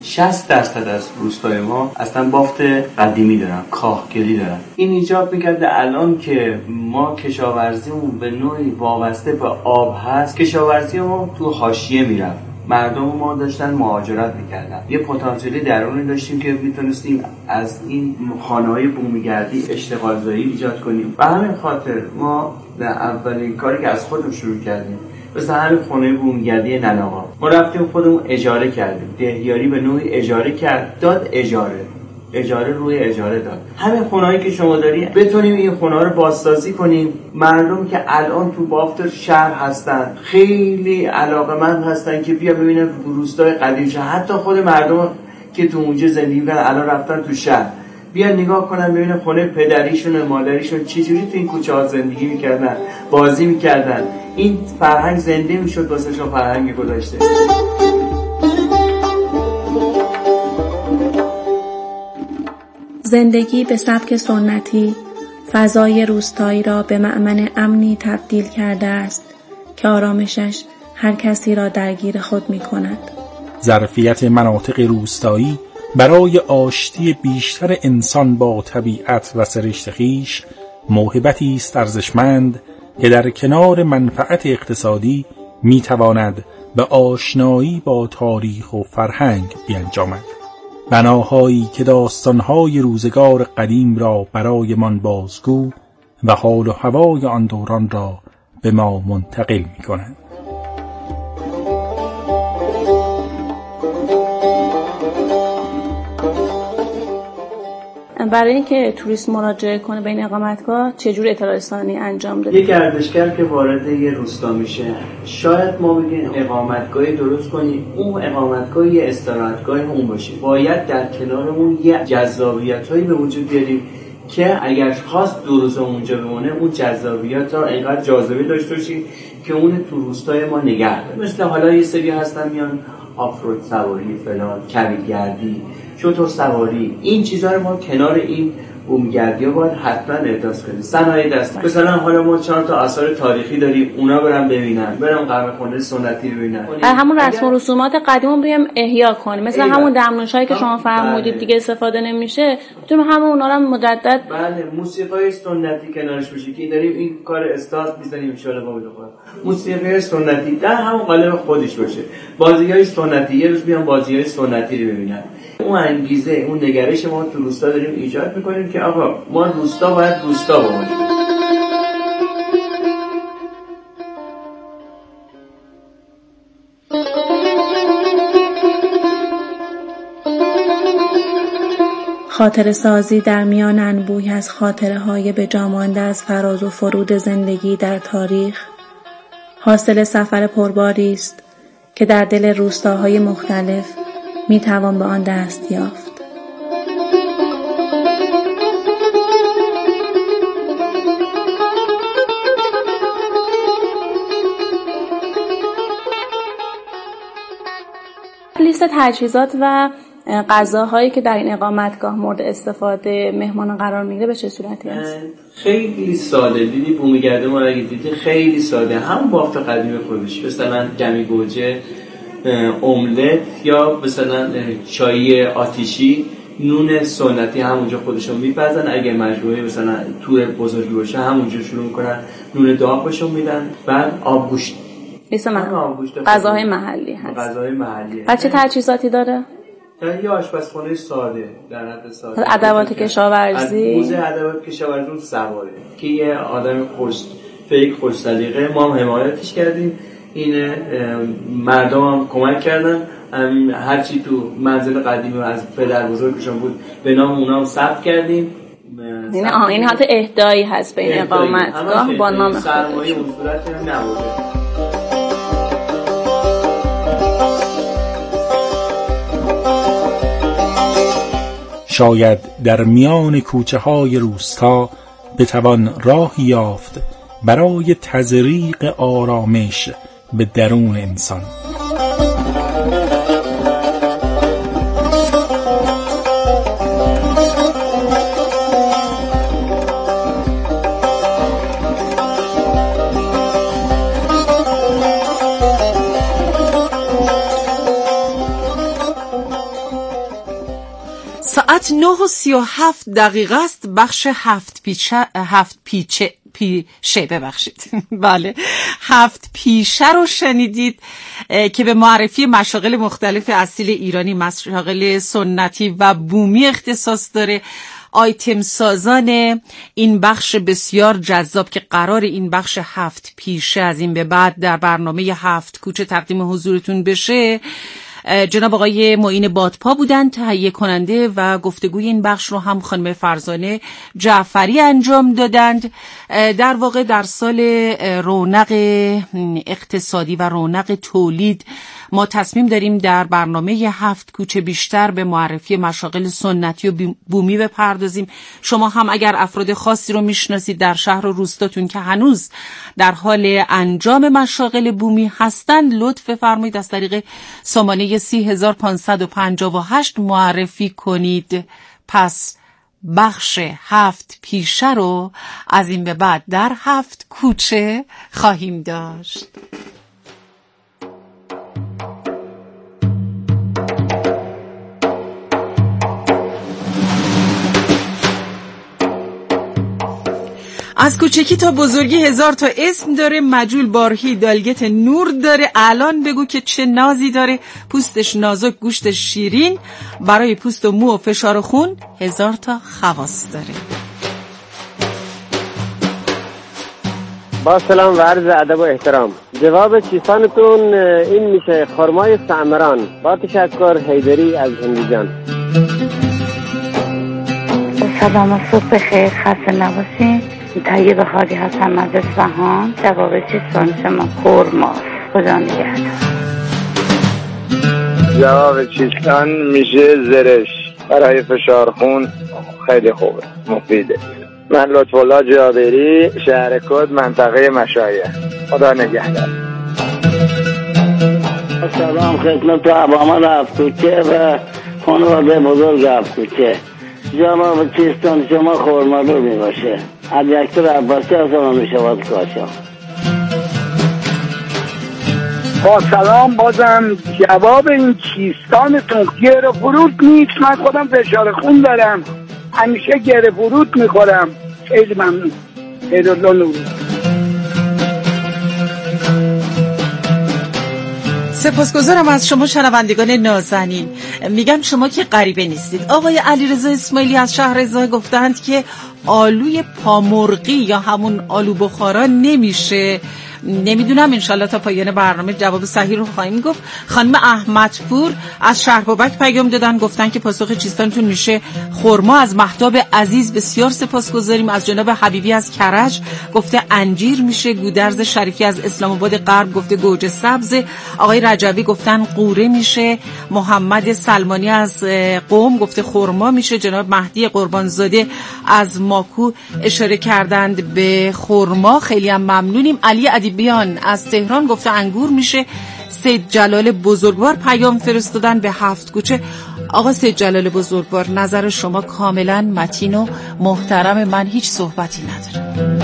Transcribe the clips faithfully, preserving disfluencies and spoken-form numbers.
شصت درصد از روستای ما اصلا بافت قدیمی دارن، کاهگلی دارن. این ایجاب میکرده الان که ما کشاورزیمون به نوعی وابسته به آب هست، کشاورزی ما تو حاشیه میرفت، مردم ما داشتن مهاجرت میکردن. یه پتانسیلی درونی داشتیم که میتونستیم از این خانه‌های بومیگردی اشتغال زایی ایجاد کنیم. به همین خاطر ما در اولین کاری که از خودمون شروع کردیم، مثلا همین خونه بومیگردی نناقا، ما رفتیم خودمون اجاره کردیم. دهیاری به نوعی اجاره کرد، داد اجاره اجاره روی اجاره داد. همین خونه‌هایی که شما دارین بتونیم این خونه‌ها رو بازسازی کنیم. مردم که الان تو بافت شهر هستن خیلی علاقه‌مند هستن که بیا ببینن روستای قدیم شهر. حتی خود مردم که تو اونجا زندگی می‌کنن الان رفتن تو شهر، بیا نگاه کنن ببینن خونه پدریشون و مادریشون چجوری تو این کوچه ها زندگی می‌کردن، بازی می‌کردن. این فرهنگ زنده می‌شد، واسهشون فرهنگ گذاشته. زندگی به سبک سنتی فضای روستایی را به مأمن امنی تبدیل کرده است که آرامشش هر کسی را درگیر خود می کند. ظرفیت مناطق روستایی برای آشتی بیشتر انسان با طبیعت و سرشت خویش موهبتی است ارزشمند که در کنار منفعت اقتصادی می تواند به آشنایی با تاریخ و فرهنگ بیانجامد. بناهایی که داستانهای روزگار قدیم را برای من بازگو و حال و هوای آن دوران را به ما منتقل می کنند. برای اینکه توریست مراجعه کنه به این اقامتگاه چجور اطلاع رسانی انجام داده؟ یک گردشگر که وارد یه روستا میشه، شاید ما بگیم اقامتگاهی درست کنیم، اون اقامتگاه یه استراحتگاه اون باشه. باید در کنارمون یه جذابیتایی به وجود بیاریم که اگر خواست دو روز اونجا بمونه، اون جذابیت را اینقدر جاذبه داشته باشیم که اون تو روستای ما نگه داره. مثل حالا یه سری هستن میان آفرود سواری فلان، کویرگردی، شتر سواری، این چیزا رو ما کنار این بومگردی ها باید حتما احداث کنیم. صنایع دستی مثلا حالا ما چهار تا آثار تاریخی داریم، اونا برام ببینن، برام قهوه خونه سنتی ببینن، همون رسم و رسومات قدیمو بیام احیا کنیم. مثلا همون دمنوشایی که شما فرمودید دیگه استفاده نمیشه، میتونیم همون اونا رو مجدد. بله، موسیقی سنتی کنارش بشه که داریم این کار استارت می‌زنیم ان شاءالله. با بخوام موسیقی سنتی در همون قالب خودش باشه. بازی‌های سنتی، یه روز بیان بازی‌های سنتی رو ببینن. اون انگیزه، اون نگرش ما تو روستا داریم ایجاد میکنیم که آقا ما روستا باید روستا بمونیم. خاطره سازی در میان انبوهی از خاطره های به جا مانده از فراز و فرود زندگی در تاریخ حاصل سفر پرباری است که در دل روستاهای مختلف می توان به آن دست یافت. لیست تجهیزات و غذاهایی که در این اقامتگاه مورد استفاده مهمانان قرار میگیره به چه صورتی است؟ خیلی ساده. دیدی بومیگرده ما رو اگه دیدی خیلی ساده، هم بافت قدیم خودش، مثلا جمی گوجه، املت یا مثلا چای آتیشی، نون سنتی همونجا خودشون میپزن. اگه مجموعه مثلا تور بزرگی باشه همونجا شروع میکنن نون داغ بهشون میدن. بعد آبگوشت، غذاهای محلی هست. غذاهای محلی. بعد چه تجهیزاتی داره؟ یه آشپزخانه ساده در حد ساده. ادوات کشاورزی. موزه ادوات کشاورزی اون سواره که یه آدم خوش فکر خوش سلیقه، ما هم حمایتش کردیم. این مردم هم کمک کردن، هرچی تو منزل قدیمی از پدر بزرگشون بود به نام اونا هم ثبت کردیم. این آها این حالت اهدایی هست به این اقامتگاه با نام خودش. سرمایه اون صورتی هم نبوده. شاید در میان کوچه های روستا بتوان راهی یافت برای تزریق آرامش به درون انسان. ساعت نه و سی و هفت دقیقه است. بخش هفت پیچه هفت پیچه پیشه ببخشید بله هفت پیشه رو شنیدید که به معرفی مشاغل مختلف اصیل ایرانی، مشاغل سنتی و بومی اختصاص داره. آیتم سازان این بخش بسیار جذاب که قرار این بخش هفت پیشه از این به بعد در برنامه هفت کوچه تقدیم حضورتون بشه، جناب آقای معین بادپا بودند تهیه کننده و گفتگوی این بخش رو هم خانم فرزانه جعفری انجام دادند. در واقع در سال رونق اقتصادی و رونق تولید ما تصمیم داریم در برنامه هفت کوچه بیشتر به معرفی مشاغل سنتی و بومی بپردازیم. شما هم اگر افراد خاصی رو میشناسید در شهر و روستاتون که هنوز در حال انجام مشاغل بومی هستند، لطف فرمایید از طریق سامانه سی هزار پانصد و پنجاه و هشت معرفی کنید. پس بخش هفت پیشه رو از این به بعد در هفت کوچه خواهیم داشت. از کوچکی تا بزرگی هزار تا اسم داره. مجول، بارهی، دالگت، نور داره. الان بگو که چه نازی داره. پوستش نازک، گوشتش شیرین. برای پوست و مو و فشار خون هزار تا خواص داره. با سلام و عرض ادب و احترام. جواب چیستانتون این میشه خرمای سعمران. با تشکر. حیدری از هندیجان. سلام و صبح بخیر. خسته نباشین. طیب خالی هستم از اصفهان. جواب چیستان شما خرماست. خدا نگهدار. جواب چیستان میشه زرش. برای فشار خون خیلی خوبه، مفیده. من لطف‌الله جابری، شهر کد، منطقه مشایخ. خدا نگهدار. سلام خدمت عوام هفت‌کوچه و خانواده بزرگ هفت‌کوچه. جواب چیستان شما خرمالو می باشه. از دکتر عباسی از آن می شود کاشا. با سلام. بازم جواب این چیستانتون گره فرود نیست. من خودم فشار خون دارم، همیشه گره فرود میخورم. خیلی ممنون. خیرالله نور. سپاسگزارم از شما شنوندگان نازنین. میگم شما که غریبه نیستید. آقای علیرضا اسماعیلی از شهر رضا گفتند که آلوی پامرغی یا همون آلو بخارا نمیشه. نمیدونم، انشالله تا پایان برنامه جواب صحیح رو خواهیم گفت. خانم احمدپور از شهر بابک پیام دادن، گفتن که پاسخ چیستانتون میشه خرما. از مهتاب عزیز بسیار سپاسگزاریم. از جناب حبیبی از کرج گفته انجیر میشه. گودرز شریفی از اسلام آباد غرب گفته گوجه سبز. آقای رجبی گفتن قوره میشه. محمد سلمانی از قم گفته خرما میشه. جناب مهدی قربانزاده از ماکو اشاره کردند به خرما، خیلی هم ممنونیم. علی ادیبیان از تهران گفته انگور میشه. سید جلال بزرگوار پیام فرستادن به هفت کوچه. آقا سید جلال بزرگوار، نظر شما کاملا متین و محترم، من هیچ صحبتی ندارم.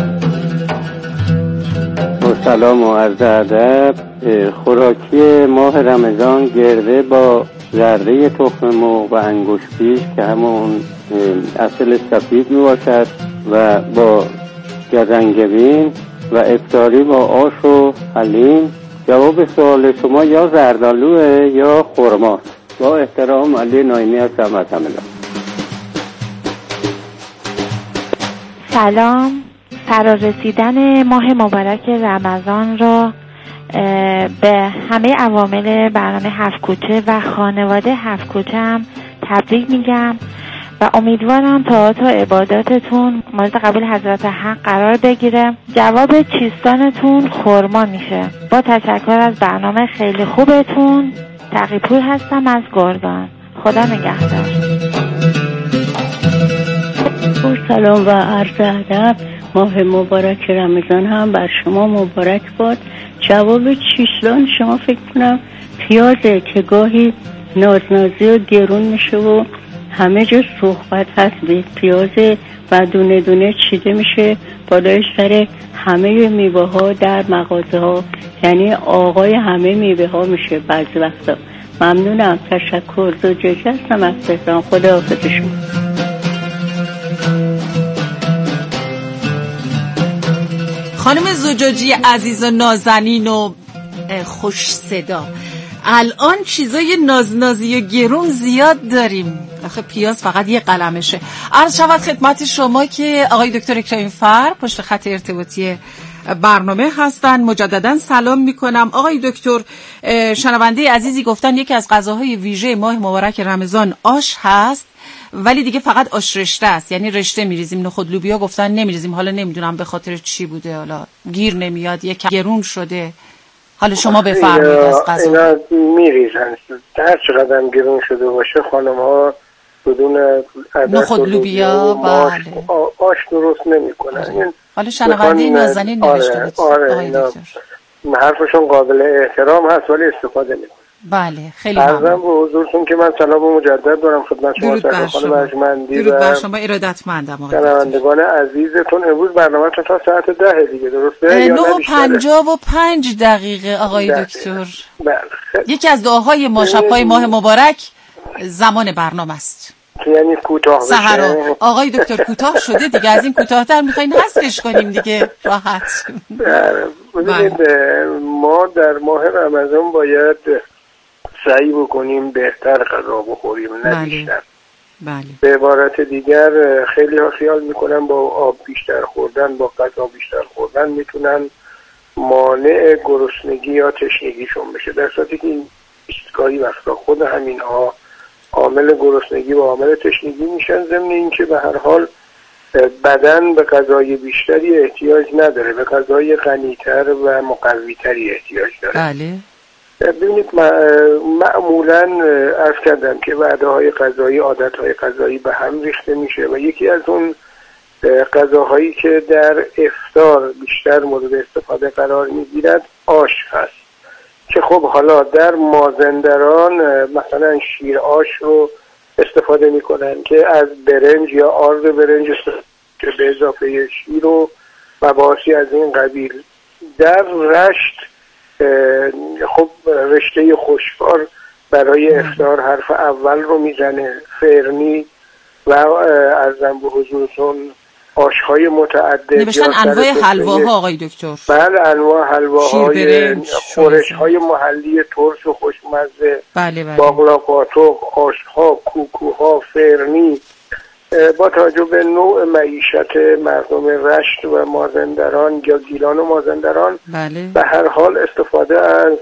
سلام و عرض ادب. خوراکی ماه رمضان گرده با زرده تخم مرغ و انگوش پیش که همون اصل سفید می باشد و با گزنگبین و افطاری با آش و حلیم. جواب سوال شما یا زردآلوه یا خرماست. با احترام، علی نایمی هستم از همدان. سلام. فرارسیدن ماه مبارک رمضان را به همه عوامل برنامه هفت کوچه و خانواده هفت کوچه هم تبریک میگم و امیدوارم تا تا عباداتتون مورد قبول حضرت حق قرار بگیره. جواب چیستانتون خرما میشه. با تشکر از برنامه خیلی خوبتون. تقی‌پور هستم از گرگان. خدا نگهدار. سلام و عرض ادب. ماه مبارک رمضان هم بر شما مبارک باد. جواب چیستان شما فکر کنم پیازه که گاهی نازنازی و گرون میشه و همه جا صحبت هست به پیاز و دونه دونه چیده میشه بالای سر همه میوه ها در مغازه ها، یعنی آقای همه میوه ها میشه بعضی وقتا. ممنونم. تشکر. زوجه هستم از تهران. خداحافظ شما. خانم زجاجی عزیز و نازنین و خوش صدا، الان چیزای نازنازی و گرون زیاد داریم. آخه پیاز فقط یه قلمشه. عرض شود خدمت شما که آقای دکتر اکرام فر پشت خط ارتباطی برنامه هستن. مجددا سلام میکنم. آقای دکتر، شنونده عزیزی گفتن یکی از غذاهای ویژه ماه مبارک رمضان آش هست، ولی دیگه فقط آش رشته است، یعنی رشته میریزیم. نخود لوبیا گفتن نمیریزیم، حالا نمیدونم به خاطر چی بوده، حالا گیر نمیاد، یک گرون شده. حالا شما بفرمایید از غذا. اینا میریزن هر چقدر هم گرون شده باشه، خانم ها بدون نخود لوبیا بله آش درست نمیکنن. حالا شنونده نازنین نوشته بود. آره اینا حرفشون قابل احترام هست ولی استفاده نمیکنن. بله خیلی ممنون. عرضم به حضورتون که من سلام مجدد دارم خدمت شما سرکار خانم ارجمندی درود بر شما. ارادتمندم آقای دکتر. شنوندگان عزیزتون، امروز برنامه‌تون تا ساعت ده دیگه درسته یا نه و پنجاه و پنج دقیقه آقای دکتر. بله. یکی از دعاهای ما شب‌های ماه مبارک زمان برنامه است. یعنی کوتاه بشه. سحر آقای دکتر کوتاه شده دیگه، از این کوتاه‌تر می‌خواین حذفش کنیم دیگه راحت. ببینید ما در ماه رمضان باید سعی بکنیم بهتر غذا بخوریم نه بیشتر. بله. به عبارت دیگر خیلی ها خیال میکنن با آب بیشتر خوردن، با غذا بیشتر خوردن میتونن مانع گرسنگی یا تشنگیشون بشه، در صورتی که این بیشتکاری وقتا خود همین ها عامل گرسنگی و عامل تشنگی میشن، ضمن اینکه به هر حال بدن به غذای بیشتری احتیاج نداره، به غذای غنی‌تر و مقوی‌تری احتیاج داره. بله. ببینید معمولا عرض کردم که وعده‌های غذایی، عادت‌های غذایی به هم ریخته میشه و یکی از اون غذاهایی که در افطار بیشتر مورد استفاده قرار میگیرد آش هست که خب حالا در مازندران مثلا شیر آش رو استفاده میکنن که از برنج یا آرد برنج که به اضافه شیر و مباحثی از این قبیل. در رشت خب رشته خوشکار برای افطار حرف اول رو میزنه، فرنی و ارزم به حضورتون آشهای متعدد. نوشتن انواع حلواها آقای دکتر. بله انواع حلواهای، خورشهای محلی ترش و خوشمزه، بله بله. باقلاقاتق، آشها، کوکوها، فرنی. با توجه به نوع معیشت مردم رشت و مازندران یا گیلان و مازندران بله. به هر حال استفاده از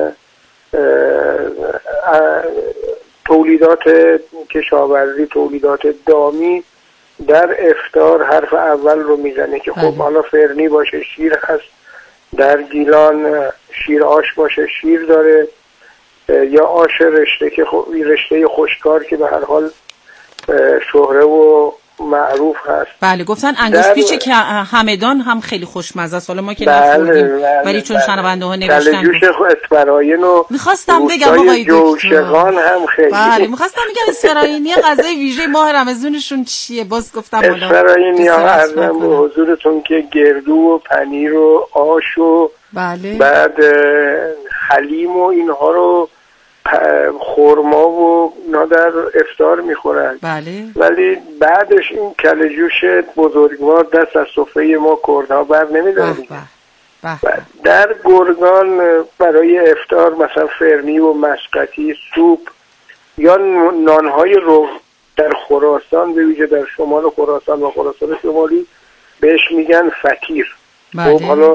تولیدات کشاورزی، تولیدات دامی در افطار حرف اول رو میزنه که خب حالا فرنی باشه شیر هست، در گیلان شیر آش باشه شیر داره، یا آش رشته که خب رشته خوشکار که به هر حال شهره و معروف هست. بله گفتن انگوش پیچ که همدان هم خیلی خوشمزه است، حالا ما که نخوردیم ولی چون شنونده ها نوشتن کلجوش اسفراین و میخواستم بگم آقای دکتر هم خیلی بله میخواستم بگم اسفراینی غذای ویژه ماه رمضانشون چیه، باز گفتم حالا اسفراینی ها عرضم به حضورتون که گردو و پنیر و آش و بله. بعد حلیم و اینها رو خورما و اینا در افطار میخورن. بله. ولی بعدش این کلجوش بزرگوار دست از سفره ما کردها بر نمیداریم. در گرگان برای افطار مثلا فرنی و مسقطی، سوپ یا نانهای رو در خراسان به ویژه در شمال خراسان و خراسان شمالی بهش میگن فطیر. بله. خب حالا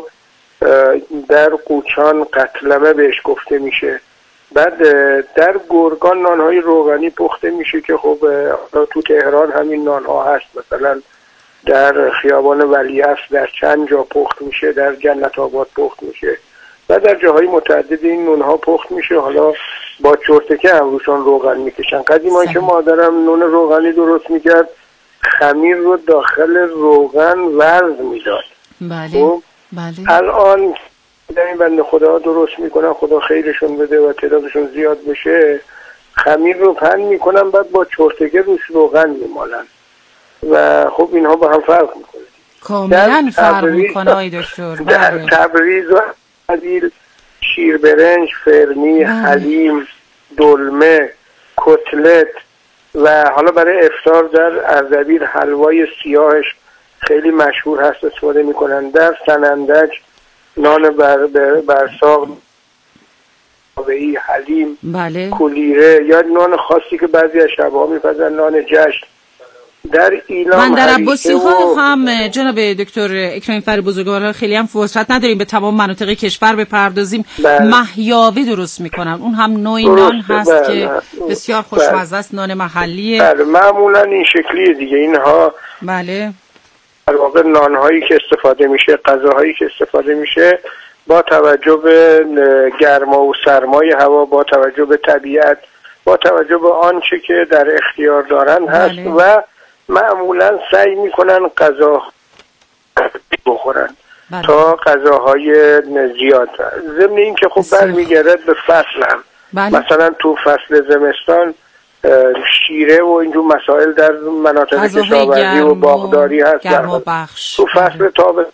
در قوچان قتلمه بهش گفته میشه. بعد در گرگان نانهای روغنی پخته میشه که خب تو تهران همین نانها هست، مثلا در خیابان ولیعصر در چند جا پخت میشه، در جنت آباد پخت میشه و در جاهای متعدد این نونها پخت میشه. حالا با چرتکه هم روشان روغن میکشن. قدیما که مادرم نون روغنی درست میکرد خمیر رو داخل روغن ورز میداد. بله بله. الان این بنده خدا درست میکنن، خدا خیرشون بده و تعدادشون زیاد بشه، خمیر رو پهن میکنن بعد با چرتکه روش روغن میمالن و خب اینها با هم فرق میکنه، کاملا فرق میکنه آقای دکتر. در تبریز و عدیل شیر برنج، فرنی، حلیم، دلمه، کتلت و حالا برای افطار در اردبیل حلوای سیاهش خیلی مشهور هست استفاده میکنن. در سنندج نان بر برساق، بابه‌ای، حلیم، بله. کولیره یا نان خاصی که بعضی از شب‌ها میپزن نان جشن. در ایلام بندر عباسی ها هم جناب دکتر اکرام فر بزرگوار خیلی هم فرصت نداریم به تمام مناطق کشور بپردازیم. بله. محیاوه درست میکنن، اون هم نوعی نان هست بله. که بسیار خوشمزه است، نان محلیه. بله معمولا این شکلیه دیگه. اینها بله در واقع نانهایی که استفاده میشه، غذاهایی که استفاده میشه با توجه به گرما و سرمای هوا، با توجه به طبیعت، با توجه به آنچه که در اختیار دارن هست. بله. و معمولا سعی میکنن غذا بخورن بله. تا غذاهای زیاد. ضمن این که خب برمیگرد به فصل هم بله. مثلا تو فصل زمستان شیره و اینجور مسائل در مناطق کشاورزی و باغداری هست. گرما بخش. تو فصل تابستان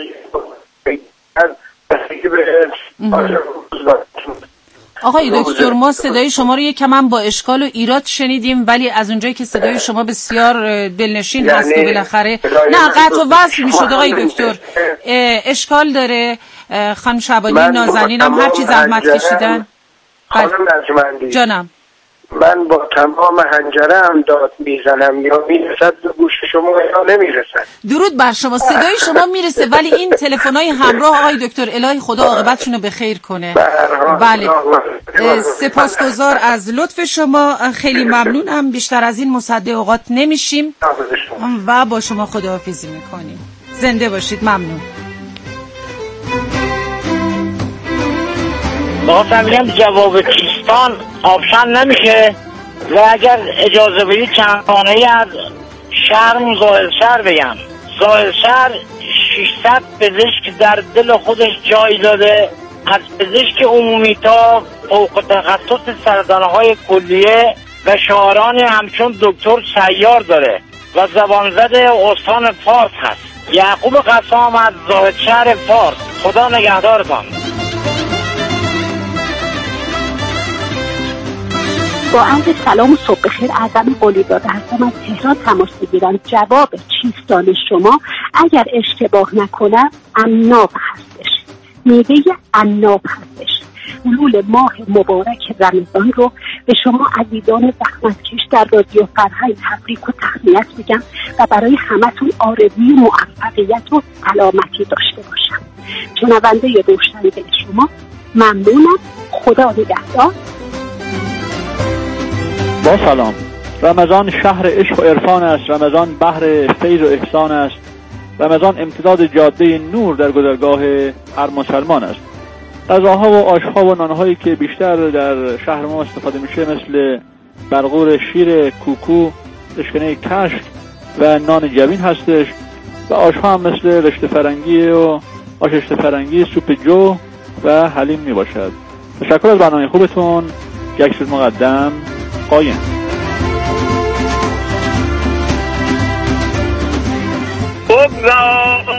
آقای دکتر ما صدای شما رو یکم هم با اشکال و ایراد شنیدیم، ولی از اونجایی که صدای شما بسیار دلنشین یعنی هست و بالاخره نه قطع و وصل میشد آقای دکتر. اشکال داره. خانم شعبانی نازنین هم هرچی زحمت کشیدن. خانم نجمندی جانم من با تمام حنجره هم داد میزنم یا میرسد به گوش شما یا نمیرسد. درود بر شما، صدای شما میرسه ولی این تلفن‌های همراه آقای دکتر الهی خدا عاقبتشون رو بخیر کنه. بله سپاسگزار از لطف شما، خیلی ممنونم. بیشتر از این مصدق اوقات نمیشیم و با شما خداحافظی میکنیم. زنده باشید. ممنون. با فهمیدم جواب چیستان آپشن نمیشه و اگر اجازه بدید چند خانه‌ای از شهر زاهدشهر بگم. زاهدشهر ششصد پزشک در دل خودش جای داده، از پزشک عمومی تا فوق تخصص سرطان‌های کلیه و شاعران همچون دکتر سیار داره و زبانزد استان فارس هست. یعقوب قسام از زاهدشهر فارس. خدا نگهدارتان. با عرض سلام و صبح بخیر، اعظم قلیزاده هستم از تهران تماس میگیرم. جواب چیستان شما اگر اشتباه نکنم عناب هستش، میوه عناب هستش. حلول ماه مبارک رمضان رو به شما عزیزان زحمتکش در رادیو فرهنگ تبریک و تهنیت میگم و برای همتون آرزوی موفقیت و سلامتی داشته باشم. شنونده روشن‌دل شما ممنونم. خدا نگهدار. با سلام. رمضان شهر عشق و عرفان است، رمضان بحر فیض و احسان است، رمضان امتداد جاده نور در گذرگاه هر مسلمان است. غذاها و آشها و نانهایی که بیشتر در شهر ما استفاده میشه مثل برغور شیر کوکو، اشکنه کشک و نان جوین هستش و آشها هم مثل رشته فرنگی و آش رشته فرنگی، سوپ جو و حلیم می باشد. تشکر از برنامه خوبتون. یک سوز مقدم قایم. بگذار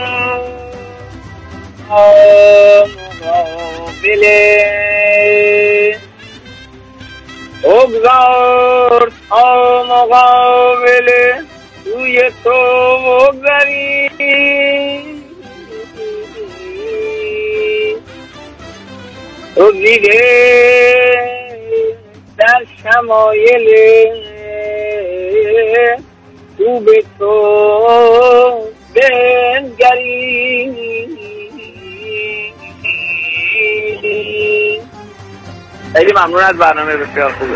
مقابله بگذار تا مقابله روی تو بگذاری تو دیده در شمایل تو به تو بنگری. خیلی ممنون از برنامه بسیار خوبه.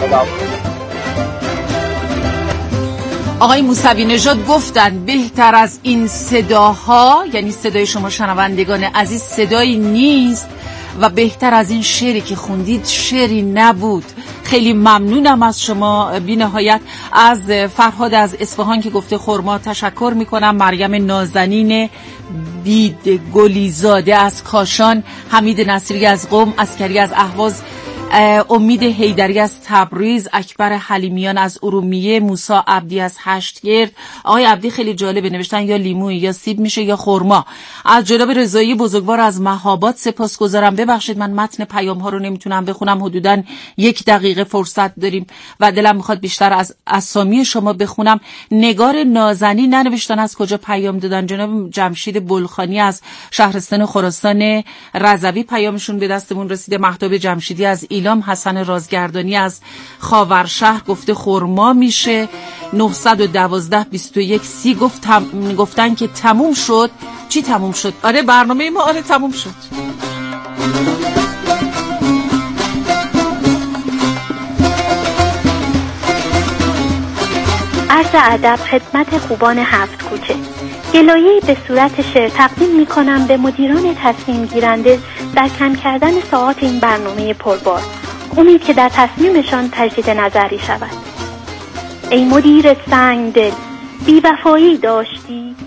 آقای موسوی نژاد گفتن بهتر از این صداها، یعنی صدای شما شنوندگان عزیز، صدایی نیست و بهتر از این شعری که خوندید شعری نبود. خیلی ممنونم از شما. بی نهایت از فرهاد از اصفهان که گفته خرما تشکر میکنم. مریم نازنین بید گلیزاده از کاشان، حمید نصیری از قم، عسکری از اهواز امید حیدری از تبریز، اکبر حلیمیان از ارومیه، موسی عبدی از هشتگرد. آقای عبدی خیلی جالبه، نوشتن یا لیمو یا سیب میشه یا خرما. از جناب رضایی بزرگوار از مهاباد سپاسگزارم. ببخشید من متن پیام ها رو نمیتونم بخونم، حدوداً یک دقیقه فرصت داریم و دلم میخواد بیشتر از اسامی شما بخونم. نگار نازنی ننوشتن از کجا پیام دادن. جناب جمشید بلخانی از شهرستان خراسان رضوی پیامشون به دستمون رسیده. مهتاب جمشیدی از ایلام، حسن رازگردانی از خاورشهر گفته خرما میشه. نهصد و دوازده بیست و یک سی گفت تم... گفتن که تموم شد. چی تموم شد؟ آره برنامه ما آره تموم شد. عرض ادب خدمت خوبان هفت کوچه. گلایه‌ای به صورت شعر تقدیم می‌کنم به مدیران تصمیم گیرنده در کم کردن ساعات این برنامه پربار. امید که در تصمیمشان تجدید نظری شود. ای مدیر سنگ دل، بی وفایی داشتی؟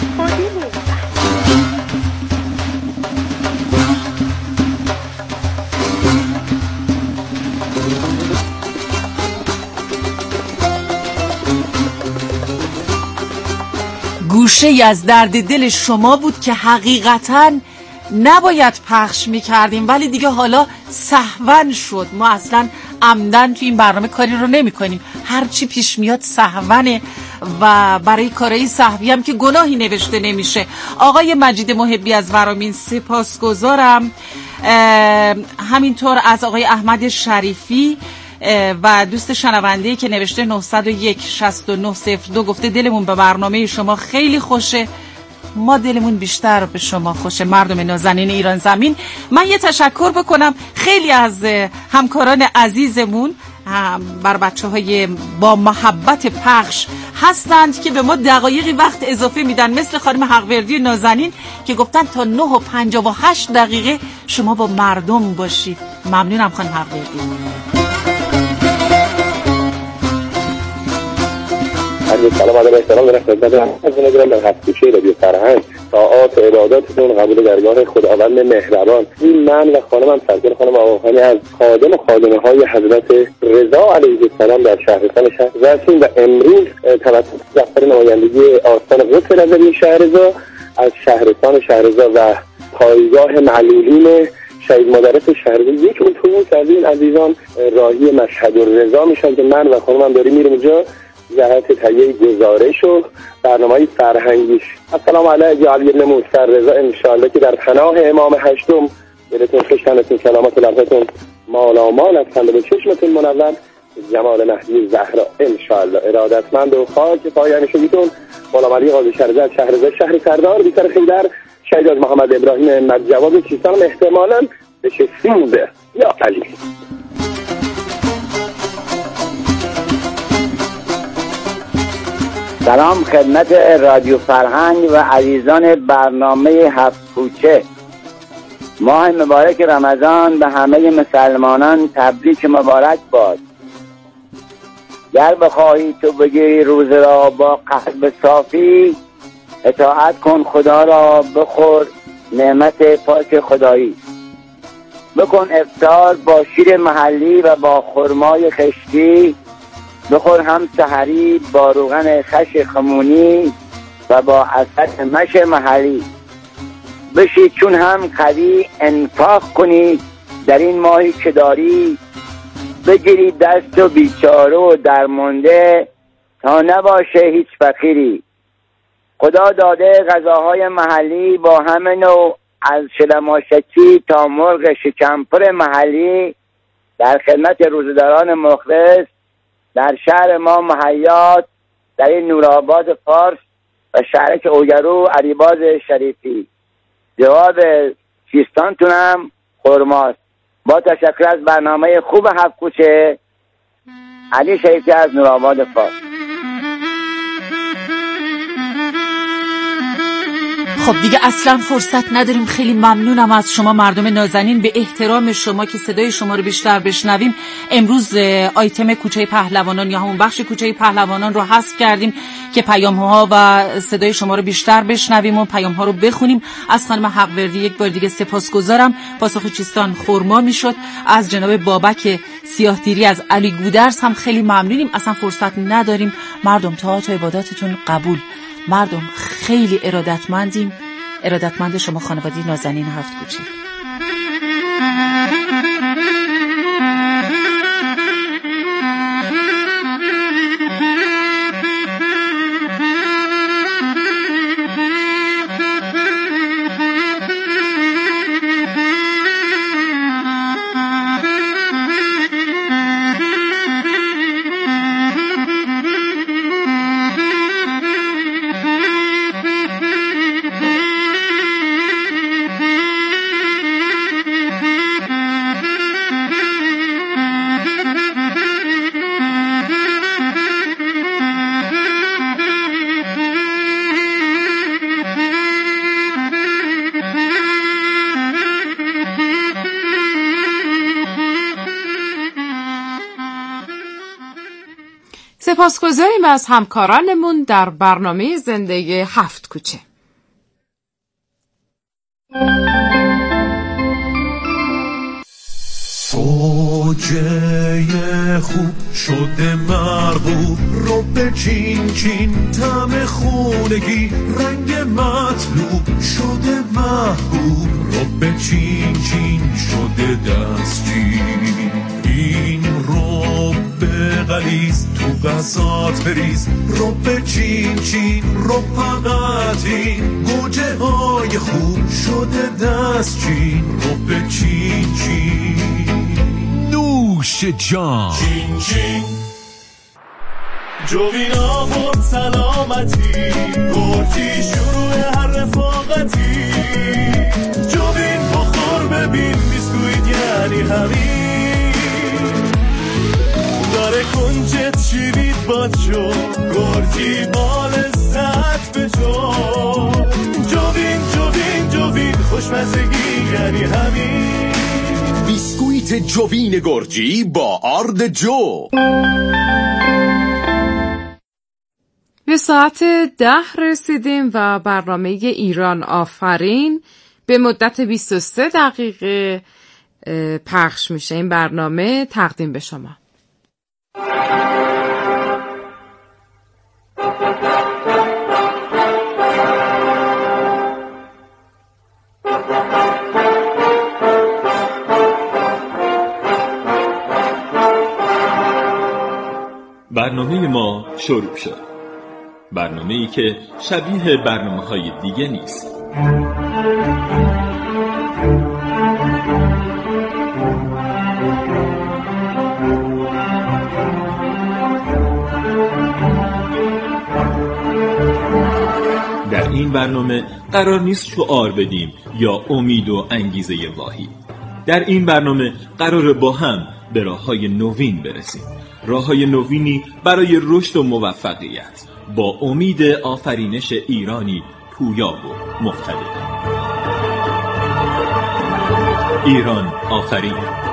گوشه ای از درد دل شما بود که حقیقتاً نباید پخش میکردیم، ولی دیگه حالا سهون شد. ما اصلا عمدن تو این برنامه کاری رو نمی کنیم، هرچی پیش میاد سهونه و برای کارهای سهوی هم که گناهی نوشته نمیشه. آقای مجید محبی از ورامین سپاسگزارم. همینطور از آقای احمد شریفی و دوست شنونده که نوشته نهصد و یک شصت و نه صفر دو گفته دلمون به برنامه شما خیلی خوشه. ما دلمون بیشتر به شما خوشه مردم نازنین ایران زمین. من یه تشکر بکنم، خیلی از همکاران عزیزمون بر بچه های با محبت پخش هستند که به ما دقایقی وقت اضافه میدن، مثل خانم حقوردی نازنین که گفتن تا نه و پنجاه و هشت دقیقه شما با مردم باشید. ممنونم خانم حقوردی. سلام علیکم، احترام دارم خدمت همتون. میگم در هفت کوچه رادیو فرهنگ ساعات عباداتتون قبول درگاه خداوند مهربان. این من و خانمم سرکار خانم آقاخانی از خادم و خادمه های حضرت رضا علیه السلام در شهرستان شهر رسیم و امروز توسط دفتر نمایندگی آستان قدس رضوی شهرزا از شهرستان شهرزا و پایگاه معلولین شهید مدرس شهرزا یک اتوبوس از این عزیزان راهی مشهد الرضا میشن که من و خانمم داریم میریم اونجا جهت تهیه گزارش و برنامه‌های فرهنگیش. السلام علیکم علی ابن موسی رضا، انشالله که در پناه امام هشتم دلتون خوش، تنتون سلامت و لبتون مالامال از خنده و چشمتون منور جمال مهدی زهرا انشالله. ارادتمند و خاک پایان شدیتون مولا علی قاضی شهرزاد شهرزاد شهر سردار بی‌سر خیدر شهید از محمد ابراهیم مجواب چیستان احتمالاً بشه سیمبه یا علی. سلام خدمت رادیو فرهنگ و عزیزان برنامه هفت کوچه. ماه مبارک رمضان به همه مسلمانان تبریک مبارک باد. گر بخواهی تو بگیری روز را با قلب صافی، اطاعت کن خدا را، بخور نعمت پاک خدایی. بکن افطار با شیر محلی و با خرمای خشتی، بخور هم سحری با روغن خش خمونی و با عسل مش محلی. بشی چون هم قوی انفاق کنی در این ماهی که داری، بگیری دست و بیچاره و درمانده تا نباشه هیچ فقیری. خدا داده غذاهای محلی با همه نوع از شلماشکی تا مرغ شکمپر محلی در خدمت روزداران مخلص در شهر ما مهیات در این نورآباد فارس و شهرک اوگرو علیباز شریفی. جواب چیستانتونم خرماست. با تشکر از برنامه خوب هفت کوچه، علی شریفی از نورآباد فارس. خب دیگه اصلا فرصت نداریم. خیلی ممنونم از شما مردم نازنین. به احترام شما که صدای شما رو بیشتر بشنویم، امروز آیتم کوچه پهلوانان یا همون بخش کوچه پهلوانان رو حذف کردیم که پیام ها و صدای شما رو بیشتر بشنویم و پیام ها رو بخونیم. از خانم حقوردی یک بار دیگه سپاسگزارم. پاسخ چیستان خرما میشد. از جناب بابک سیاهدیری از علی گودرز هم خیلی ممنونیم. اصلا فرصت نداریم. مردم طاعات و عباداتتون قبول. مردم خیلی ارادتمندیم. ارادتمند شما خانواده نازنین هفت کوچه. سپاسگزاریم از همکارانمون در برنامه زندگی هفت کوچه. گوجه خوب شده مرغوب رو به چین چین طعم خونگی رنگ مطلوب شده محبوب رو به چین چین شده دستچین این رو به غلیظ تو غذات بریز رو به چین چین رو فقط این گوجه های خوب شده دستچین رو به چین چین نوش جان چین چین جوین آورد سلامتی گرچی شروع هر رفاقتی جوین بخور ببین بیسکویت یعنی همین داره کنجت شیرید باد شو گرچی بال لذت به جو جوین جوین جوین خوشمزگی یعنی همین بیسکویت جوین گرجی با آرد جو. به ساعت ده رسیدیم و برنامه ایران آفرین به مدت بیست و سه دقیقه پخش میشه. این برنامه تقدیم به شما. برنامه ما شروع شد. برنامه‌ای که شبیه برنامه‌های دیگه نیست. در این برنامه قرار نیست شعار بدیم یا امید و انگیزه واهی. در این برنامه قرار با هم به راه‌های نوین برسیم. راه‌های نوینی برای رشد و موفقیت با امید آفرینش ایرانی پویا و مقتدر. ایران آفرین.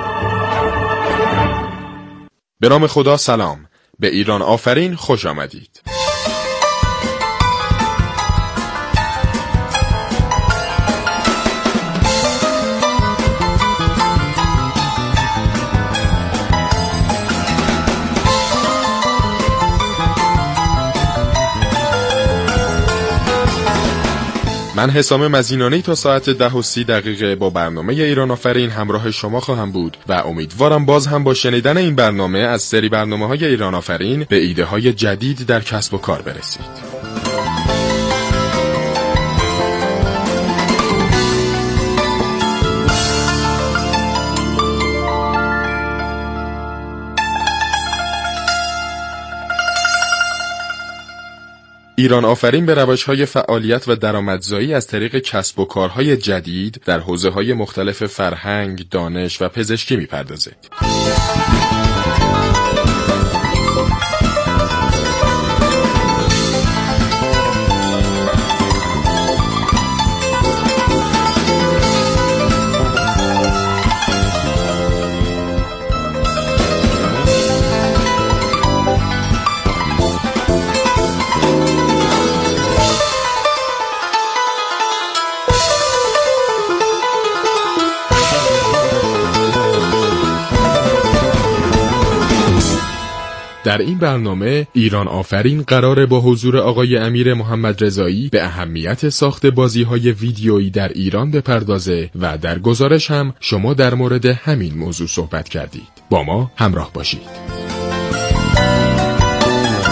به نام خدا سلام. به ایران آفرین خوش آمدید. من حسام مزینانی تا ساعت ده و سی دقیقه با برنامه ایران آفرین همراه شما خواهم بود و امیدوارم باز هم با شنیدن این برنامه از سری برنامه‌های ایران آفرین به ایده های جدید در کسب و کار برسید. ایران آفرین به روش‌های فعالیت و درآمدزایی از طریق کسب و کارهای جدید در حوزه‌های مختلف فرهنگ، دانش و پزشکی می‌پردازد. در این برنامه ایران آفرین قراره با حضور آقای امیر محمد رضایی به اهمیت ساخت بازی‌های ویدیویی در ایران بپردازه و در گزارش هم شما در مورد همین موضوع صحبت کردید. با ما همراه باشید.